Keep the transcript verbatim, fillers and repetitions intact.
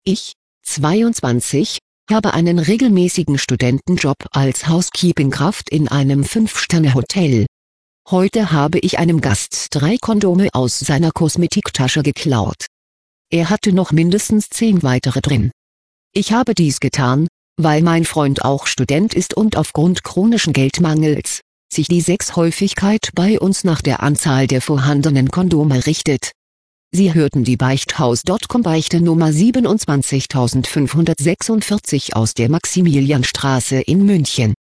Ich, zweiundzwanzig, habe einen regelmäßigen Studentenjob als Housekeeping-Kraft in einem Fünf-Sterne-Hotel. Heute habe ich einem Gast drei Kondome aus seiner Kosmetiktasche geklaut. Er hatte noch mindestens zehn weitere drin. Ich habe dies getan, weil mein Freund auch Student ist und aufgrund chronischen Geldmangels sich die Sexhäufigkeit bei uns nach der Anzahl der vorhandenen Kondome richtet. Sie hörten die Beichthaus Punkt com Beichte Nummer siebenundzwanzigtausendfünfhundertsechsundvierzig aus der Maximilianstraße in München.